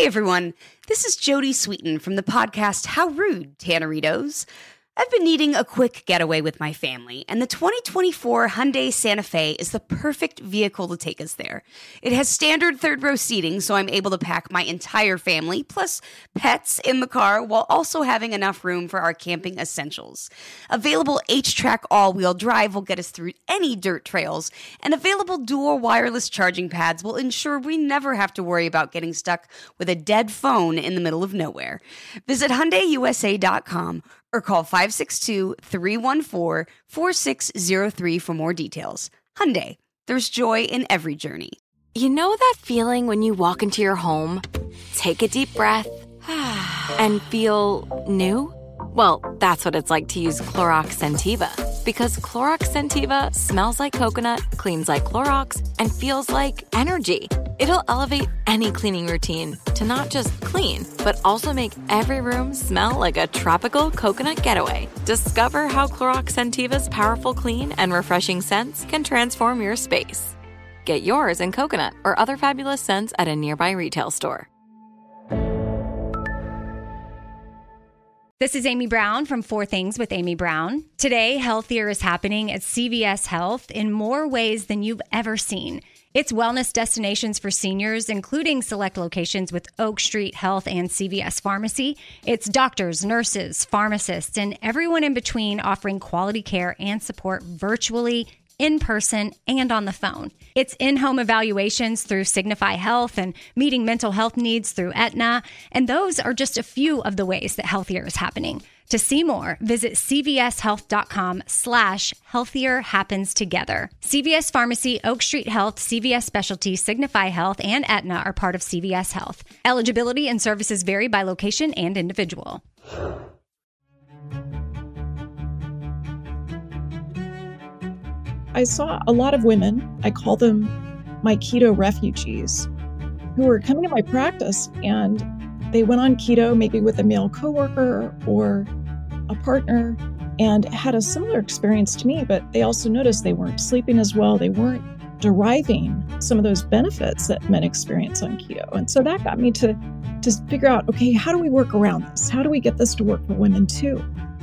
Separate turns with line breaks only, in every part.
everyone. This is Jody Sweeten from the podcast How Rude, Tanneritos. I've been needing a quick getaway with my family, and the 2024 Hyundai Santa Fe is the perfect vehicle to take us there. It has standard third-row seating, so I'm able to pack my entire family, plus pets, in the car, while also having enough room for our camping essentials. Available H-Track all-wheel drive will get us through any dirt trails, and available dual wireless charging pads will ensure we never have to worry about getting stuck with a dead phone in the middle of nowhere. Visit HyundaiUSA.com or call 562-314-4603 for more details. Hyundai, there's joy in every journey.
You know that feeling when you walk into your home, take a deep breath, and feel new? Well, that's what it's like to use Clorox Scentiva. Because Clorox Scentiva smells like coconut, cleans like Clorox, and feels like energy. It'll elevate any cleaning routine to not just clean, but also make every room smell like a tropical coconut getaway. Discover how Clorox Scentiva's powerful clean and refreshing scents can transform your space. Get yours in coconut or other fabulous scents at a nearby retail store.
This is Amy Brown from 4 Things with Amy Brown. Today, Healthier is happening at CVS Health in more ways than you've ever seen. It's wellness destinations for seniors, including select locations with Oak Street Health and CVS Pharmacy. It's doctors, nurses, pharmacists, and everyone in between offering quality care and support virtually, in person, and on the phone. It's in-home evaluations through Signify Health and meeting mental health needs through Aetna. And those are just a few of the ways that Healthier is happening. To see more, visit cvshealth.com/healthier happens together. CVS Pharmacy, Oak Street Health, CVS Specialty, Signify Health, and Aetna are part of CVS Health. Eligibility and services vary by location and individual.
I saw a lot of women, I call them my keto refugees, who were coming to my practice and they went on keto, maybe with a male coworker or a partner, and had a similar experience to me, but they also noticed they weren't sleeping as well. They weren't deriving some of those benefits that men experience on keto. And so that got me to figure out, okay, how do we work around this? How do we get this to work for women too?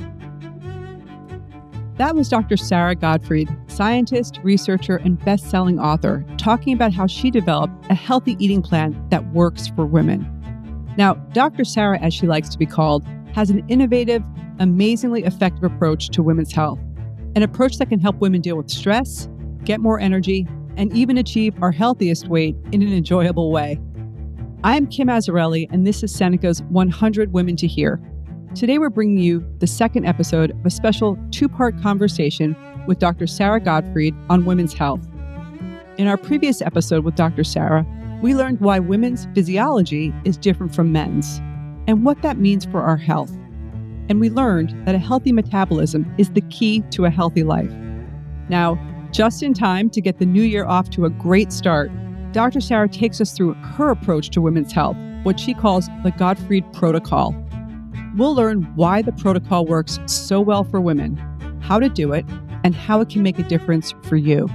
That was Dr. Sara Gottfried, scientist, researcher, and best-selling author, talking about how she developed a healthy eating plan that works for women. Now, Dr. Sara, as she likes to be called, has an innovative, amazingly effective approach to women's health, an approach that can help women deal with stress, get more energy, and even achieve our healthiest weight in an enjoyable way. I'm Kim Azzarelli, and this is Seneca's 100 Women to Hear. Today, we're bringing you the second episode of a special 2-part conversation with Dr. Sara Gottfried on women's health. In our previous episode with Dr. Sara, we learned why women's physiology is different from men's and what that means for our health. And we learned that a healthy metabolism is the key to a healthy life. Now, just in time to get the new year off to a great start, Dr. Sara takes us through her approach to women's health, what she calls the Gottfried Protocol. We'll learn why the protocol works so well for women, how to do it, and how it can make a difference for you.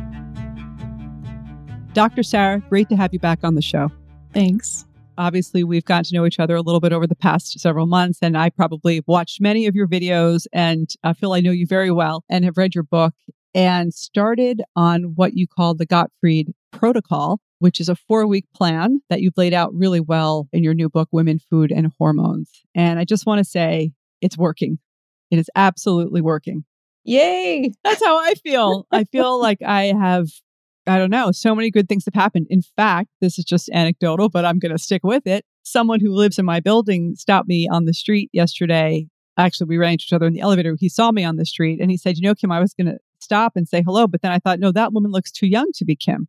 Dr. Sara, great to have you back on the show.
Thanks.
Obviously, we've gotten to know each other a little bit over the past several months, and I probably watched many of your videos and I feel I know you very well and have read your book and started on what you call the Gottfried Protocol, which is a 4-week plan that you've laid out really well in your new book, Women, Food, and Hormones. And I just want to say it's working. It is absolutely working.
Yay!
That's how I feel. I feel like I have, I don't know, so many good things have happened. In fact, this is just anecdotal, but I'm going to stick with it. Someone who lives in my building stopped me on the street yesterday. Actually, we ran into each other in the elevator. He saw me on the street and he said, Kim, I was going to stop and say hello. But then I thought, no, that woman looks too young to be Kim.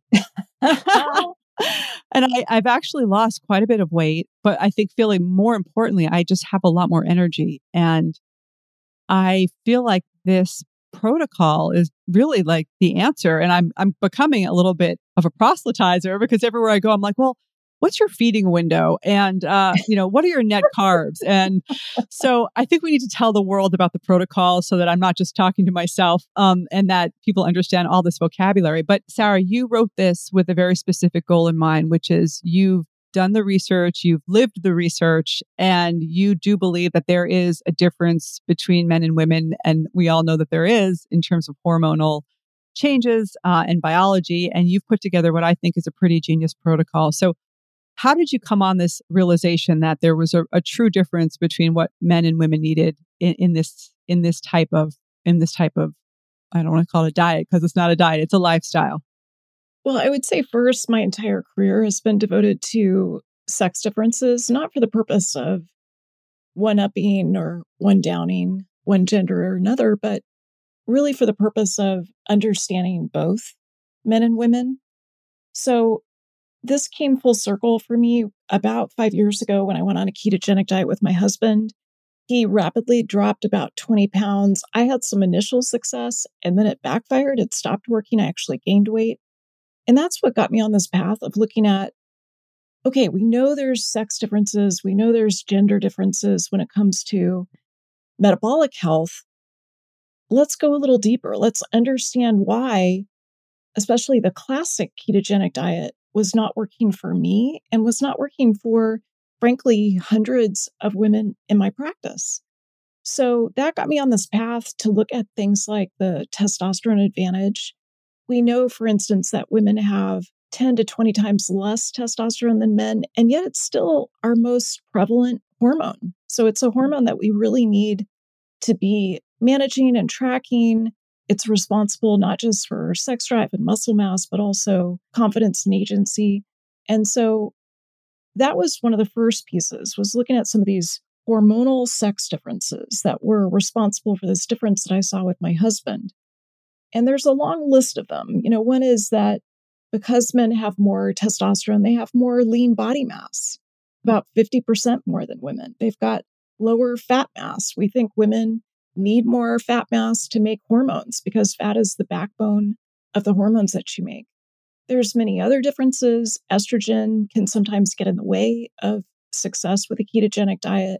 And I've actually lost quite a bit of weight, but I think feeling more importantly, I just have a lot more energy. And I feel like this protocol is really like the answer. And I'm becoming a little bit of a proselytizer because everywhere I go, I'm like, well, what's your feeding window? And, what are your net carbs? And so I think we need to tell the world about the protocol so that I'm not just talking to myself and that people understand all this vocabulary. But Sara, you wrote this with a very specific goal in mind, which is you've done the research, you've lived the research, and you do believe that there is a difference between men and women. And we all know that there is in terms of hormonal changes and biology. And you've put together what I think is a pretty genius protocol. So how did you come on this realization that there was a true difference between what men and women needed in this type of, I don't want to call it a diet because it's not a diet, it's a lifestyle?
Well, I would say first, my entire career has been devoted to sex differences, not for the purpose of one-upping or one-downing one gender or another, but really for the purpose of understanding both men and women. So this came full circle for me about 5 years ago when I went on a ketogenic diet with my husband. He rapidly dropped about 20 pounds. I had some initial success and then it backfired. It stopped working. I actually gained weight. And that's what got me on this path of looking at, okay, we know there's sex differences. We know there's gender differences when it comes to metabolic health. Let's go a little deeper. Let's understand why, especially the classic ketogenic diet, was not working for me and was not working for, frankly, hundreds of women in my practice. So that got me on this path to look at things like the testosterone advantage. We know, for instance, that women have 10 to 20 times less testosterone than men, and yet it's still our most prevalent hormone. So it's a hormone that we really need to be managing and tracking. It's responsible not just for sex drive and muscle mass, but also confidence and agency. And so that was one of the first pieces, was looking at some of these hormonal sex differences that were responsible for this difference that I saw with my husband. And there's a long list of them. One is that because men have more testosterone, they have more lean body mass, about 50% more than women. They've got lower fat mass. We think women need more fat mass to make hormones because fat is the backbone of the hormones that you make. There's many other differences. Estrogen can sometimes get in the way of success with a ketogenic diet.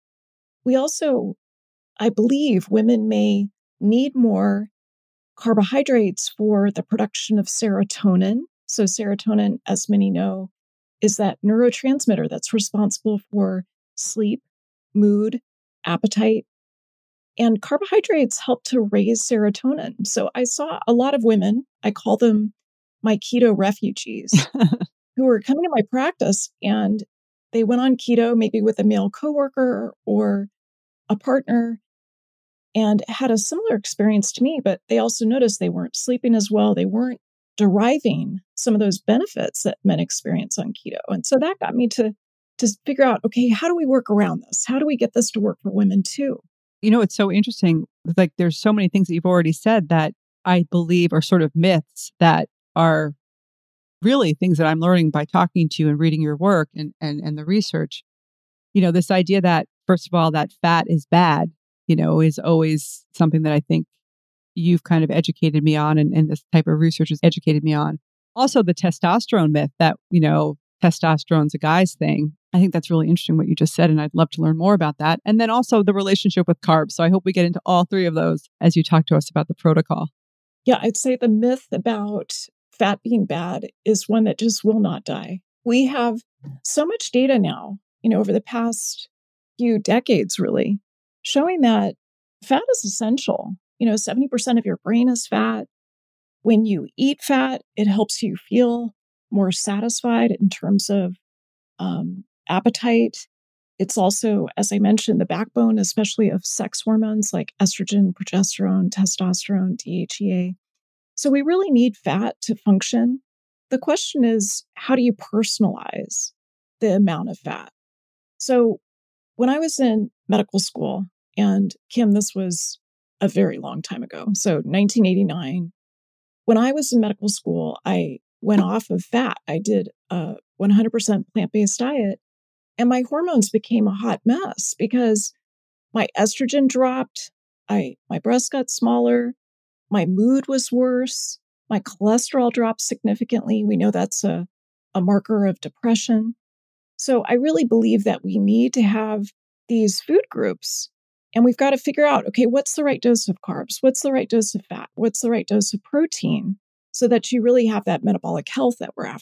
We also, I believe, women may need more carbohydrates for the production of serotonin. So serotonin, as many know, is that neurotransmitter that's responsible for sleep, mood, appetite. And carbohydrates help to raise serotonin. So I saw a lot of women, I call them my keto refugees, who were coming to my practice and they went on keto, maybe with a male coworker or a partner, and had a similar experience to me, but they also noticed they weren't sleeping as well. They weren't deriving some of those benefits that men experience on keto. And so that got me to figure out, okay, how do we work around this? How do we get this to work for women too?
It's so interesting. Like there's so many things that you've already said that I believe are sort of myths that are really things that I'm learning by talking to you and reading your work and the research. This idea that, first of all, that fat is bad, is always something that I think you've kind of educated me on and this type of research has educated me on. Also, the testosterone myth that, testosterone's a guy's thing. I think that's really interesting what you just said, and I'd love to learn more about that. And then also the relationship with carbs. So I hope we get into all three of those as you talk to us about the protocol.
Yeah, I'd say the myth about fat being bad is one that just will not die. We have so much data now, over the past few decades, really, showing that fat is essential. 70% of your brain is fat. When you eat fat, it helps you feel more satisfied in terms of appetite. It's also, as I mentioned, the backbone, especially of sex hormones like estrogen, progesterone, testosterone, DHEA. So we really need fat to function. The question is, how do you personalize the amount of fat? So when I was in medical school, and Kim, this was a very long time ago, so 1989, when I was in medical school, I went off of fat. I did a 100% plant-based diet, and my hormones became a hot mess because my estrogen dropped, my breasts got smaller, my mood was worse, my cholesterol dropped significantly. We know that's a marker of depression. So I really believe that we need to have these food groups, and we've got to figure out, okay, what's the right dose of carbs? What's the right dose of fat? What's the right dose of protein so that you really have that metabolic health that we're after?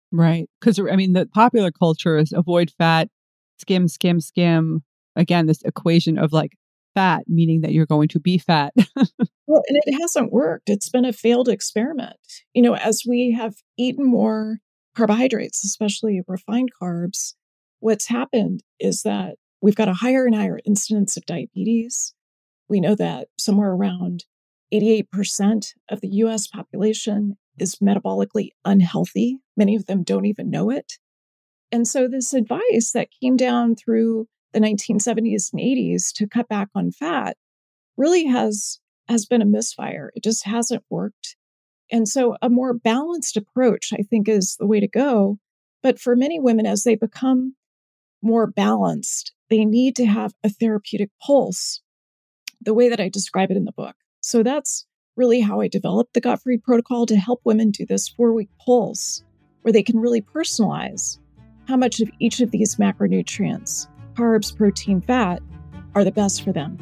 Right. Because, I mean, the popular culture is avoid fat, skim, skim, skim. Again, this equation of like fat, meaning that you're going to be fat.
Well, and it hasn't worked. It's been a failed experiment. As we have eaten more carbohydrates, especially refined carbs, what's happened is that we've got a higher and higher incidence of diabetes. We know that somewhere around 88% of the US population is metabolically unhealthy. Many of them don't even know it. And so this advice that came down through the 1970s and 80s to cut back on fat really has been a misfire. It just hasn't worked. And so a more balanced approach, I think, is the way to go. But for many women, as they become more balanced, they need to have a therapeutic pulse, the way that I describe it in the book. So that's really how I developed the Gottfried Protocol, to help women do this 4-week pulse where they can really personalize how much of each of these macronutrients, carbs, protein, fat, are the best for them.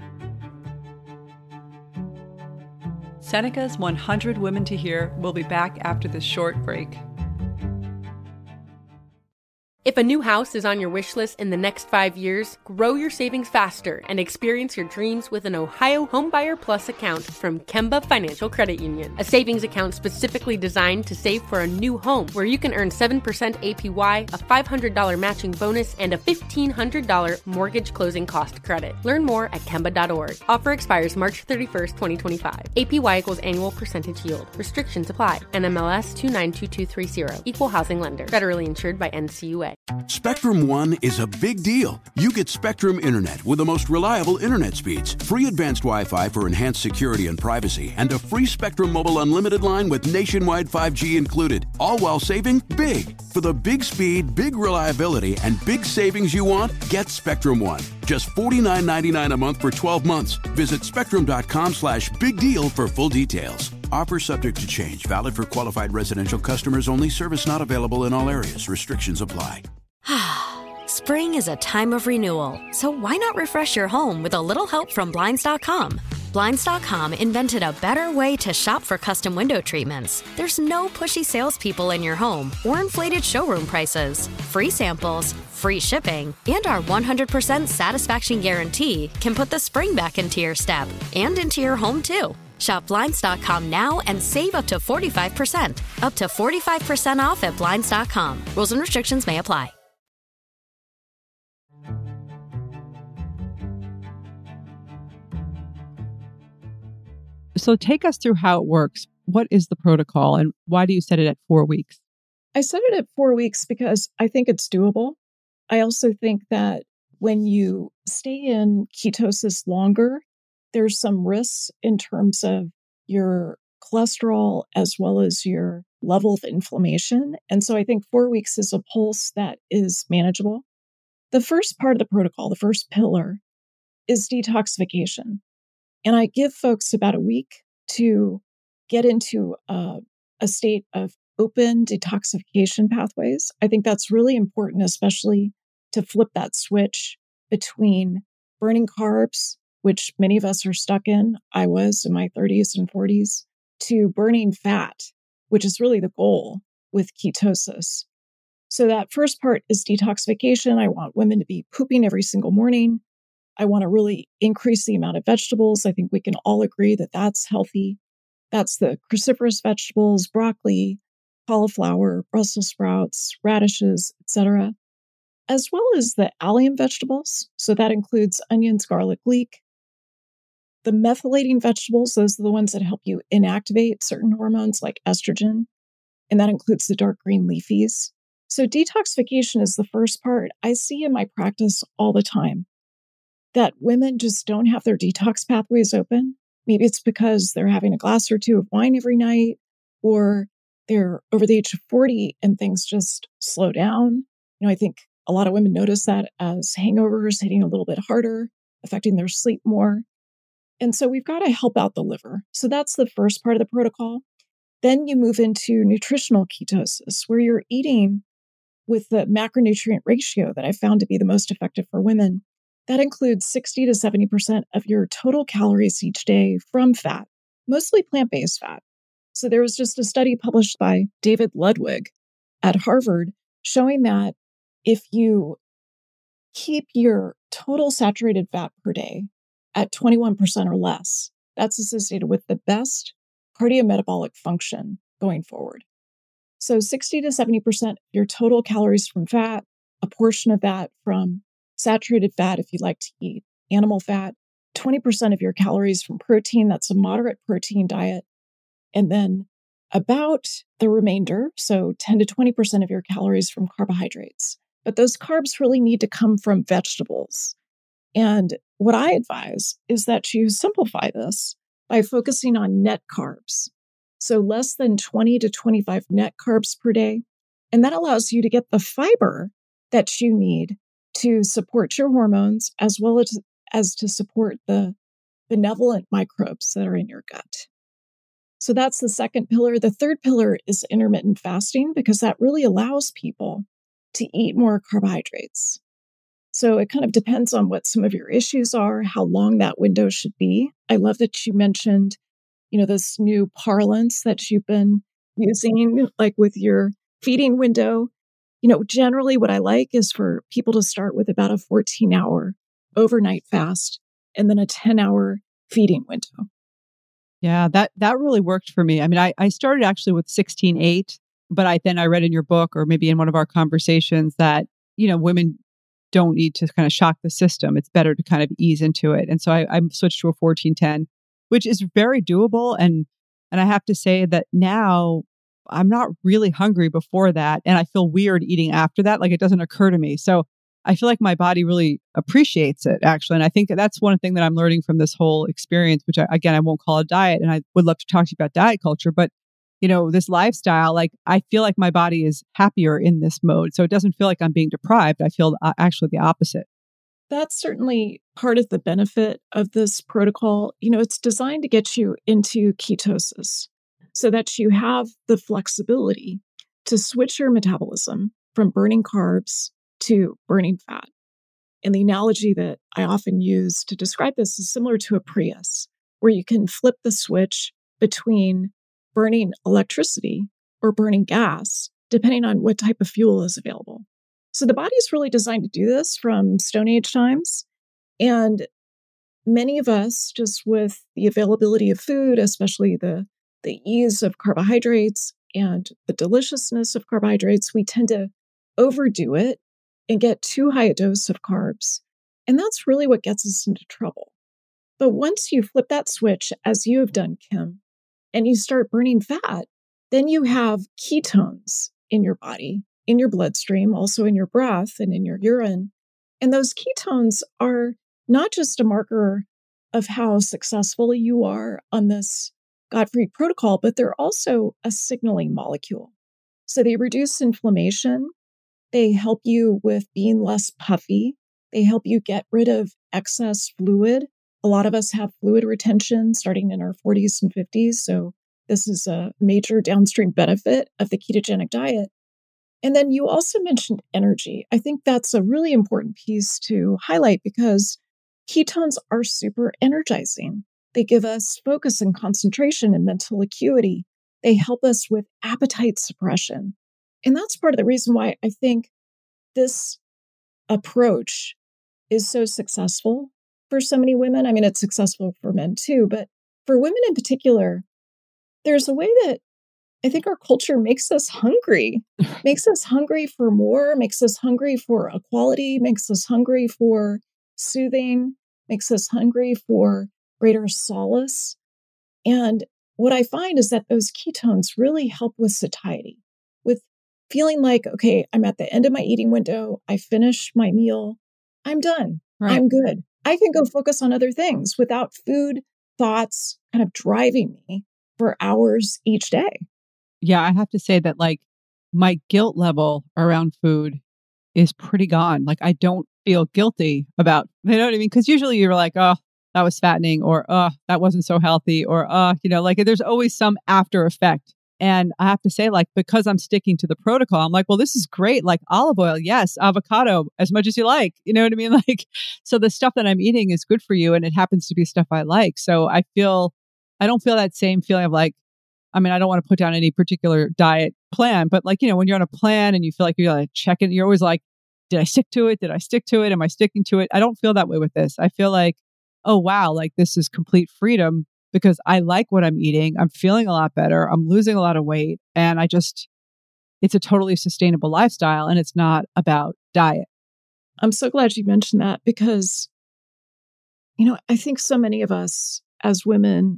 Seneca's 100 Women to Hear will be back after this short break.
If a new house is on your wish list in the next 5 years, grow your savings faster and experience your dreams with an Ohio Homebuyer Plus account from Kemba Financial Credit Union. A savings account specifically designed to save for a new home, where you can earn 7% APY, a $500 matching bonus, and a $1,500 mortgage closing cost credit. Learn more at Kemba.org. Offer expires March 31st, 2025. APY equals annual percentage yield. Restrictions apply. NMLS 292230. Equal housing lender. Federally insured by NCUA.
Spectrum One is a big deal. You get Spectrum Internet with the most reliable internet speeds, free advanced Wi-Fi for enhanced security and privacy, and a free Spectrum Mobile Unlimited line with nationwide 5G included, all while saving big. For the big speed, big reliability, and big savings you want, get Spectrum One. Just $49.99 a month for 12 months. Visit spectrum.com/big deal for full details. Offer subject to change. Valid for qualified residential customers only. Service not available in all areas. Restrictions apply.
Spring is a time of renewal, so why not refresh your home with a little help from Blinds.com? Blinds.com invented a better way to shop for custom window treatments. There's no pushy salespeople in your home or inflated showroom prices. Free samples, free shipping, and our 100% satisfaction guarantee can put the spring back into your step and into your home, too. Shop Blinds.com now and save up to 45%. Up to 45% off at Blinds.com. Rules and restrictions may apply.
So take us through how it works. What is the protocol and why do you set it at 4 weeks?
I set it at 4 weeks because I think it's doable. I also think that when you stay in ketosis longer, there's some risks in terms of your cholesterol as well as your level of inflammation. And so I think 4 weeks is a pulse that is manageable. The first part of the protocol, the first pillar, is detoxification. And I give folks about a week to get into a state of open detoxification pathways. I think that's really important, especially to flip that switch between burning carbs, which many of us are stuck in. I was in my 30s and 40s, to burning fat, which is really the goal with ketosis. So that first part is detoxification. I want women to be pooping every single morning. I want to really increase the amount of vegetables. I think we can all agree that that's healthy. That's the cruciferous vegetables, broccoli, cauliflower, Brussels sprouts, radishes, etc., as well as the allium vegetables. So that includes onions, garlic, leek. The methylating vegetables, those are the ones that help you inactivate certain hormones like estrogen, and that includes the dark green leafies. So detoxification is the first part. I see in my practice all the time that women just don't have their detox pathways open. Maybe it's because they're having a glass or two of wine every night, or they're over the age of 40 and things just slow down. I think a lot of women notice that as hangovers hitting a little bit harder, affecting their sleep more. And so we've got to help out the liver. So that's the first part of the protocol. Then you move into nutritional ketosis, where you're eating with the macronutrient ratio that I found to be the most effective for women. That includes 60 to 70% of your total calories each day from fat, mostly plant-based fat. So there was just a study published by David Ludwig at Harvard showing that if you keep your total saturated fat per day at 21% or less, that's associated with the best cardiometabolic function going forward. So 60 to 70% of your total calories from fat, a portion of that from saturated fat if you like to eat animal fat, 20% of your calories from protein, that's a moderate protein diet, and then about the remainder, so 10 to 20% of your calories from carbohydrates. But those carbs really need to come from vegetables. And what I advise is that you simplify this by focusing on net carbs. So less than 20 to 25 net carbs per day. And that allows you to get the fiber that you need to support your hormones as well as to support the benevolent microbes that are in your gut. So that's the second pillar. The third pillar is intermittent fasting because that really allows people to eat more carbohydrates. So it kind of depends on what some of your issues are, how long that window should be. I love that you mentioned, this new parlance that you've been using, like with your feeding window. Generally what I like is for people to start with about a 14-hour overnight fast and then a 10-hour feeding window.
Yeah, that really worked for me. I mean, I started actually with 16-8, but I read in your book or maybe in one of our conversations that, women don't need to kind of shock the system. It's better to kind of ease into it. And so I switched to a 14-10, which is very doable. And I have to say that now I'm not really hungry before that. And I feel weird eating after that. Like it doesn't occur to me. So I feel like my body really appreciates it, actually. And I think that's one thing that I'm learning from this whole experience, which I won't call a diet. And I would love to talk to you about diet culture. But, this lifestyle, like I feel like my body is happier in this mode. So it doesn't feel like I'm being deprived. I feel actually the opposite.
That's certainly part of the benefit of this protocol. It's designed to get you into ketosis so that you have the flexibility to switch your metabolism from burning carbs to burning fat. And the analogy that I often use to describe this is similar to a Prius, where you can flip the switch between burning electricity or burning gas, depending on what type of fuel is available. So the body is really designed to do this from Stone Age times. And many of us, just with the availability of food, especially the ease of carbohydrates and the deliciousness of carbohydrates, we tend to overdo it and get too high a dose of carbs. And that's really what gets us into trouble. But once you flip that switch, as you have done, Kim, and you start burning fat, then you have ketones in your body, in your bloodstream, also in your breath and in your urine. And those ketones are not just a marker of how successful you are on this Gottfried protocol, but they're also a signaling molecule. So they reduce inflammation. They help you with being less puffy. They help you get rid of excess fluid. A lot of us have fluid retention starting in our 40s and 50s. So this is a major downstream benefit of the ketogenic diet. And then you also mentioned energy. I think that's a really important piece to highlight because ketones are super energizing. They give us focus and concentration and mental acuity. They help us with appetite suppression. And that's part of the reason why I think this approach is so successful for so many women. I mean, it's successful for men too, but for women in particular, there's a way that I think our culture makes us hungry, makes us hungry for more, makes us hungry for equality, makes us hungry for soothing, makes us hungry for greater solace. And what I find is that those ketones really help with satiety, with feeling like, okay, I'm at the end of my eating window. I finished my meal. I'm done. Right. I'm good. I can go focus on other things without food thoughts kind of driving me for hours each day.
Yeah, I have to say that like my guilt level around food is pretty gone. Like I don't feel guilty about, you know what I mean? Because usually you're like, oh, that was fattening, or oh, that wasn't so healthy, or like there's always some after effect. And I have to say, like, because I'm sticking to the protocol, I'm like, well, this is great. Like olive oil, yes, avocado, as much as you like. You know what I mean? Like, so the stuff that I'm eating is good for you, and it happens to be stuff I like. So I don't feel that same feeling of like, I mean, I don't want to put down any particular diet plan, but like, when you're on a plan and you feel like you got to check it, you're always like, did I stick to it? Did I stick to it? Am I sticking to it? I don't feel that way with this. I feel like, oh, wow, like this is complete freedom because I like what I'm eating. I'm feeling a lot better. I'm losing a lot of weight. And it's a totally sustainable lifestyle and it's not about diet.
I'm so glad you mentioned that because, I think so many of us as women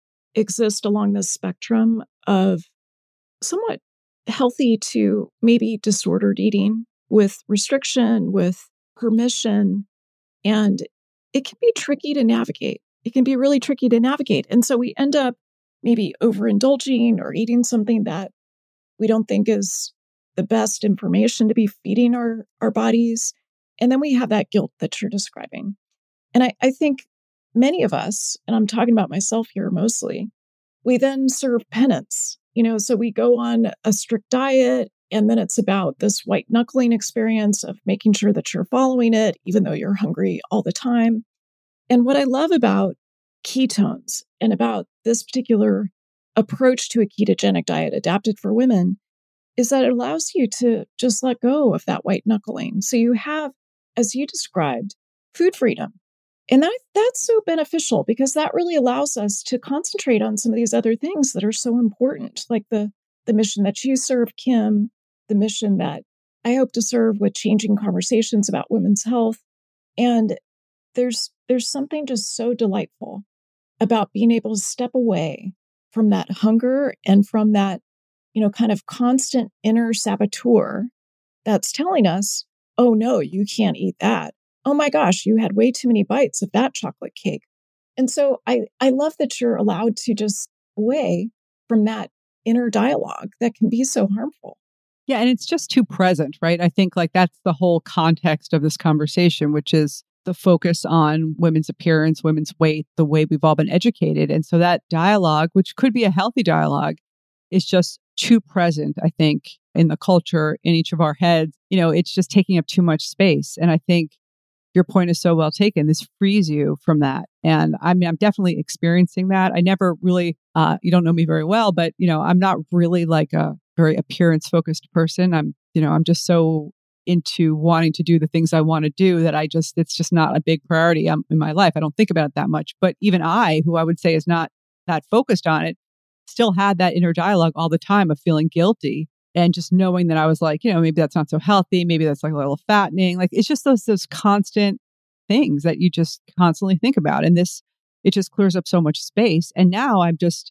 exist along this spectrum of somewhat healthy to maybe disordered eating with restriction, with permission. And it can be tricky to navigate. It can be really tricky to navigate. And so we end up maybe overindulging or eating something that we don't think is the best information to be feeding our bodies. And then we have that guilt that you're describing. And I think many of us, and I'm talking about myself here mostly, we then serve penance. So we go on a strict diet, and then it's about this white knuckling experience of making sure that you're following it, even though you're hungry all the time. And what I love about ketones and about this particular approach to a ketogenic diet adapted for women is that it allows you to just let go of that white knuckling. So you have, as you described, food freedom. And that's so beneficial because that really allows us to concentrate on some of these other things that are so important, like the mission that you serve, Kim, the mission that I hope to serve with changing conversations about women's health. And there's something just so delightful about being able to step away from that hunger and from that, kind of constant inner saboteur that's telling us, oh no, you can't eat that. Oh my gosh, you had way too many bites of that chocolate cake. And so I love that you're allowed to just away from that inner dialogue that can be so harmful.
Yeah. And it's just too present, right? I think like that's the whole context of this conversation, which is the focus on women's appearance, women's weight, the way we've all been educated. And so that dialogue, which could be a healthy dialogue, is just too present, I think, in the culture, in each of our heads. It's just taking up too much space. And I think your point is so well taken. This frees you from that. And I mean, I'm definitely experiencing that. I never really, you don't know me very well, but, I'm not really like a very appearance focused person. I'm just so into wanting to do the things I want to do that it's just not a big priority in my life. I don't think about it that much. But even I, who I would say is not that focused on it, still had that inner dialogue all the time of feeling guilty. And just knowing that I was like, maybe that's not so healthy. Maybe that's like a little fattening. Like it's just those constant things that you just constantly think about. And it just clears up so much space. And now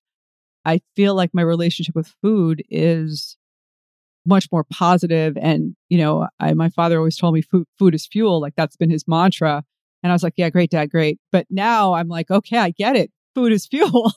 I feel like my relationship with food is much more positive. And, my father always told me food is fuel. Like that's been his mantra. And I was like, yeah, great, Dad, great. But now I'm like, okay, I get it. Food is fuel,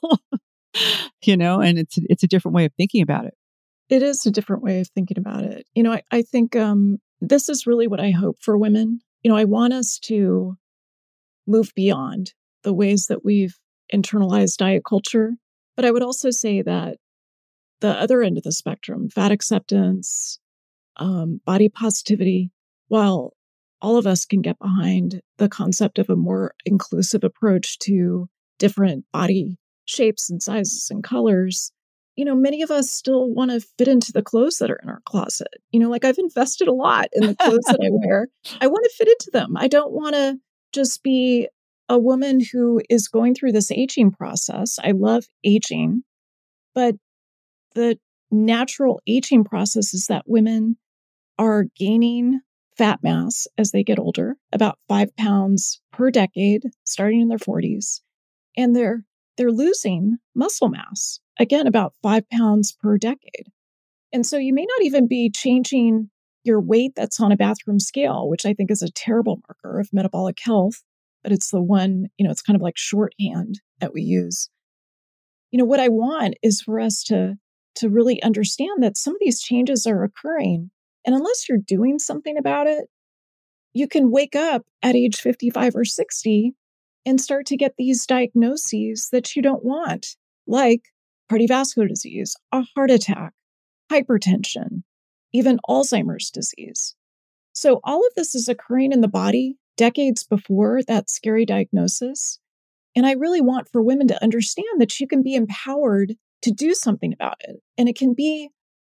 and it's a different way of thinking about it.
It is a different way of thinking about it. I think this is really what I hope for women. I want us to move beyond the ways that we've internalized diet culture. But I would also say that the other end of the spectrum, fat acceptance, body positivity, while all of us can get behind the concept of a more inclusive approach to different body shapes and sizes and colors, many of us still want to fit into the clothes that are in our closet. Like I've invested a lot in the clothes that I wear. I want to fit into them. I don't want to just be a woman who is going through this aging process. I love aging, but the natural aging process is that women are gaining fat mass as they get older, about 5 pounds per decade, starting in their 40s. And they're losing muscle mass, again, about 5 pounds per decade. And so you may not even be changing your weight that's on a bathroom scale, which I think is a terrible marker of metabolic health, but it's the one, it's kind of like shorthand that we use. What I want is for us to really understand that some of these changes are occurring. And unless you're doing something about it, you can wake up at age 55 or 60 and start to get these diagnoses that you don't want, like cardiovascular disease, a heart attack, hypertension, even Alzheimer's disease. So all of this is occurring in the body decades before that scary diagnosis. And I really want for women to understand that you can be empowered to do something about it. And it can be,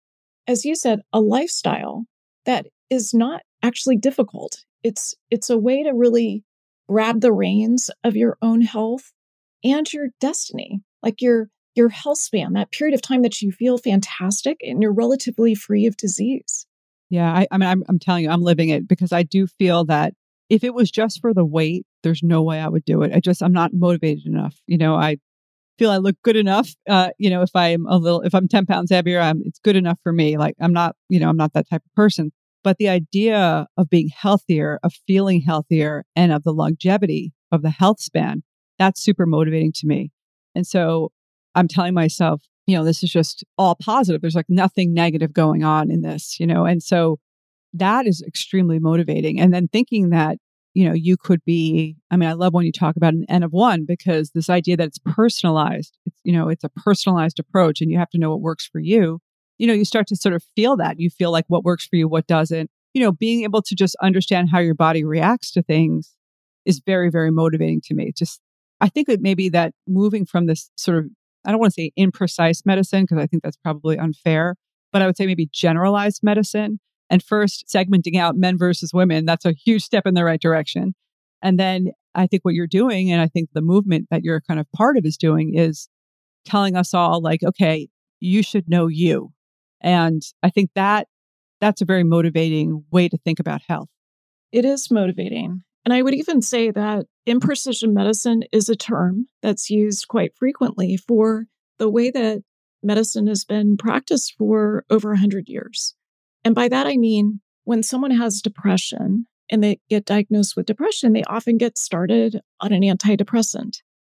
as you said, a lifestyle that is not actually difficult. It's a way to really grab the reins of your own health and your destiny, like your health span, that period of time that you feel fantastic and you're relatively free of disease.
Yeah, I mean, I'm telling you, I'm living it, because I do feel that if it was just for the weight, there's no way I would do it. I'm not motivated enough. I feel I look good enough. If I'm 10 pounds heavier, it's good enough for me. Like I'm not that type of person. But the idea of being healthier, of feeling healthier, and of the longevity of the health span, that's super motivating to me. And so I'm telling myself, this is just all positive. There's like nothing negative going on in this, and so that is extremely motivating. And then thinking that, you could be, I love when you talk about an N of 1, because this idea that it's personalized, it's a personalized approach and you have to know what works for you. You start to sort of feel that. You feel like what works for you, what doesn't. Being able to just understand how your body reacts to things is very, very motivating to me. I think that maybe that moving from this sort of, I don't want to say imprecise medicine, because I think that's probably unfair, but I would say maybe generalized medicine. And first segmenting out men versus women, that's a huge step in the right direction. And then I think what you're doing, and I think the movement that you're kind of part of is doing, is telling us all like, okay, you should know you. And I think that's a very motivating way to think about health.
It is motivating. And I would even say that imprecision medicine is a term that's used quite frequently for the way that medicine has been practiced for over 100 years. And by that, I mean, when someone has depression and they get diagnosed with depression, they often get started on an antidepressant.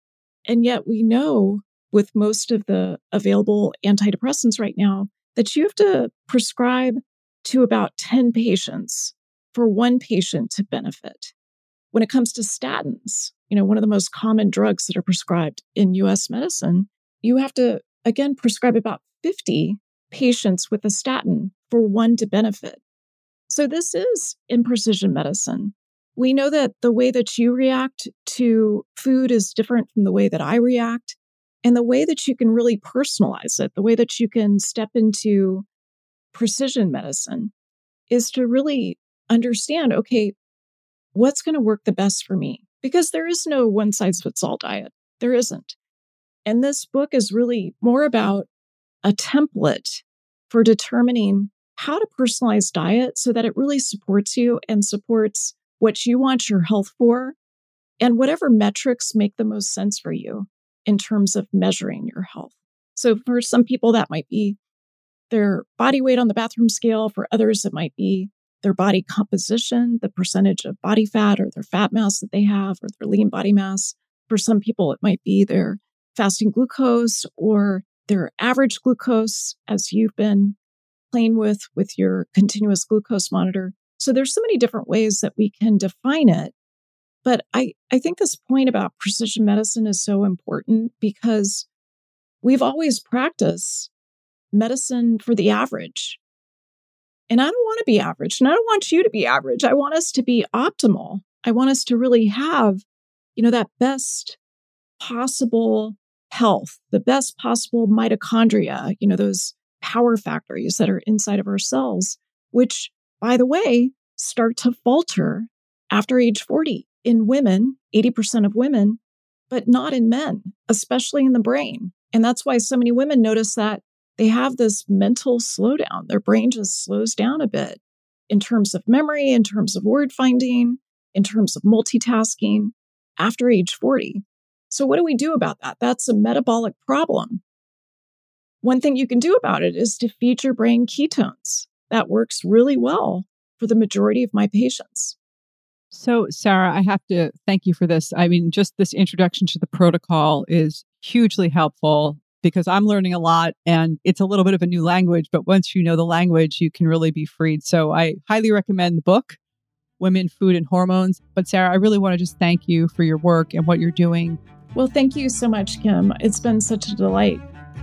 And yet we know with most of the available antidepressants right now that you have to prescribe to about 10 patients for one patient to benefit. When it comes to statins, one of the most common drugs that are prescribed in US medicine, you have to, again, prescribe about 50 patients with a statin for one to benefit. So this is imprecision medicine. We know that the way that you react to food is different from the way that I react. And the way that you can really personalize it, the way that you can step into precision medicine is to really understand, okay, what's going to work the best for me? Because there is no one-size-fits-all diet. There isn't. And this book is really more about a template for determining how to personalize diet so that it really supports you and supports what you want your health for and whatever metrics make the most sense for you in terms of measuring your health. So for some people, that might be their body weight on the bathroom scale. For others, it might be their body composition, the percentage of body fat or their fat mass that they have, or their lean body mass. For some people, it might be their fasting glucose or their average glucose, as you've been playing with your continuous glucose monitor. So there's so many different ways that we can define it. But I think this point about precision medicine is so important because we've always practiced medicine for the average. And I don't want to be average, and I don't want you to be average. I want us to be optimal. I want us to really have, that best possible health, the best possible mitochondria, those power factories that are inside of our cells, which, by the way, start to falter after age 40 in women, 80% of women, but not in men, especially in the brain. And that's why so many women notice that they have this mental slowdown. Their brain just slows down a bit in terms of memory, in terms of word finding, in terms of multitasking after age 40. So what do we do about that? That's a metabolic problem. One thing you can do about it is to feed your brain ketones. That works really well for the majority of my patients.
So, Sarah, I have to thank you for this. I mean, just this introduction to the protocol is hugely helpful because I'm learning a lot and it's a little bit of a new language, but once you know the language, you can really be freed. So I highly recommend the book, Women, Food, and Hormones. But Sarah, I really want to just thank you for your work and what you're doing.
Well, thank you so much, Kim. It's been such a delight.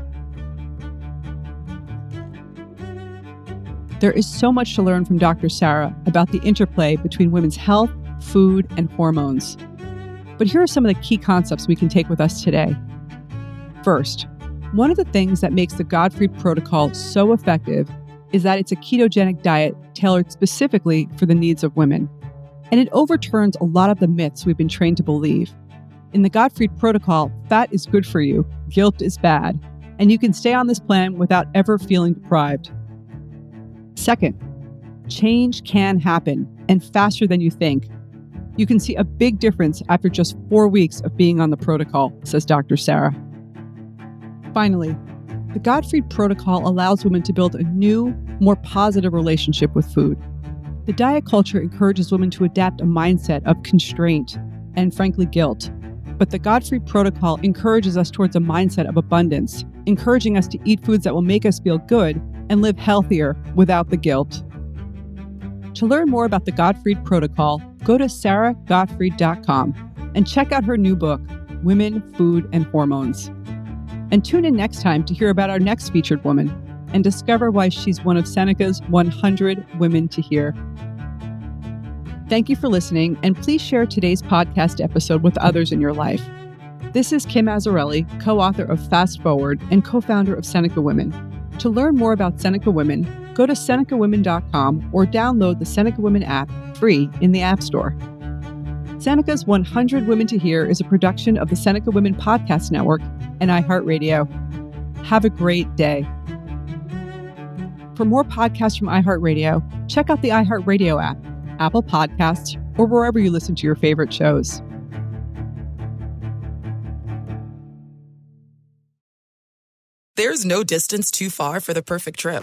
There is so much to learn from Dr. Sarah about the interplay between women's health, food, and hormones. But here are some of the key concepts we can take with us today. First, One of the things that makes the Gottfried Protocol so effective is that it's a ketogenic diet tailored specifically for the needs of women. And it overturns a lot of the myths we've been trained to believe. In the Gottfried Protocol, fat is good for you, guilt is bad, and you can stay on this plan without ever feeling deprived. Second, change can happen, and faster than you think. You can see a big difference after just 4 weeks of being on the protocol, says Dr. Sarah. Finally, the Gottfried Protocol allows women to build a new, more positive relationship with food. The diet culture encourages women to adapt a mindset of constraint and, frankly, guilt. But the Gottfried Protocol encourages us towards a mindset of abundance, encouraging us to eat foods that will make us feel good and live healthier without the guilt. To learn more about the Gottfried Protocol, go to sarahgottfried.com and check out her new book, Women, Food, and Hormones. And tune in next time to hear about our next featured woman and discover why she's one of Seneca's 100 women to hear. Thank you for listening, and please share today's podcast episode with others in your life. This is Kim Azzarelli, co-author of Fast Forward and co-founder of Seneca Women. To learn more about Seneca Women, go to senecawomen.com or download the Seneca Women app free in the App Store. Seneca's 100 Women to Hear is a production of the Seneca Women Podcast Network and iHeartRadio. Have a great day. For more podcasts from iHeartRadio, check out the iHeartRadio app, Apple Podcasts, or wherever you listen to your favorite shows.
There's no distance too far for the perfect trip.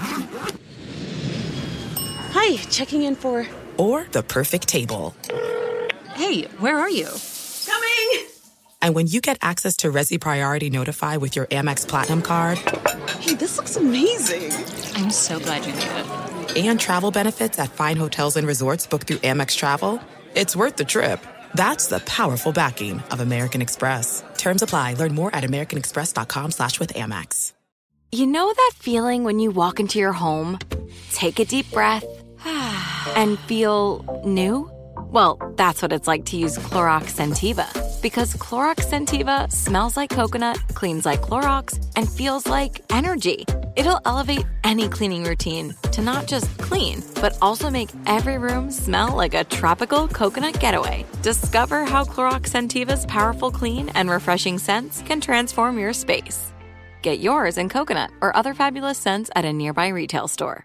Hi, checking in for...
Or the perfect table.
Hey, where are you? Coming!
And when you get access to Resi Priority Notify with your Amex Platinum card...
Hey, this looks amazing! I'm so glad you made it.
And travel benefits at fine hotels and resorts booked through Amex Travel, it's worth the trip. That's the powerful backing of American Express. Terms apply. Learn more at americanexpress.com/withAmex.
You know that feeling when you walk into your home, take a deep breath, and feel new? Well, that's what it's like to use Clorox Scentiva. Because Clorox Scentiva smells like coconut, cleans like Clorox, and feels like energy. It'll elevate any cleaning routine to not just clean, but also make every room smell like a tropical coconut getaway. Discover how Clorox Scentiva's powerful clean and refreshing scents can transform your space. Get yours in coconut or other fabulous scents at a nearby retail store.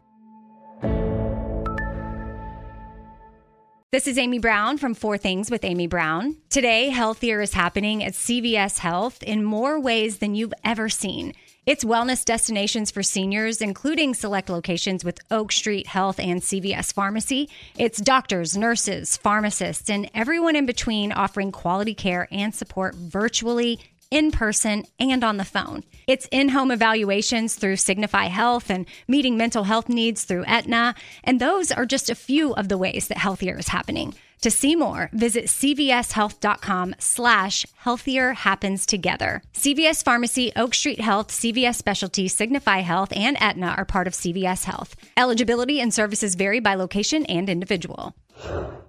This is Amy Brown from 4 Things with Amy Brown. Today, healthier is happening at CVS Health in more ways than you've ever seen. It's wellness destinations for seniors, including select locations with Oak Street Health and CVS Pharmacy. It's doctors, nurses, pharmacists, and everyone in between offering quality care and support virtually, in person, and on the phone. It's in-home evaluations through Signify Health and meeting mental health needs through Aetna. And those are just a few of the ways that healthier is happening. To see more, visit cvshealth.com/healthier happens together. CVS Pharmacy, Oak Street Health, CVS Specialty, Signify Health, and Aetna are part of CVS Health. Eligibility and services vary by location and individual.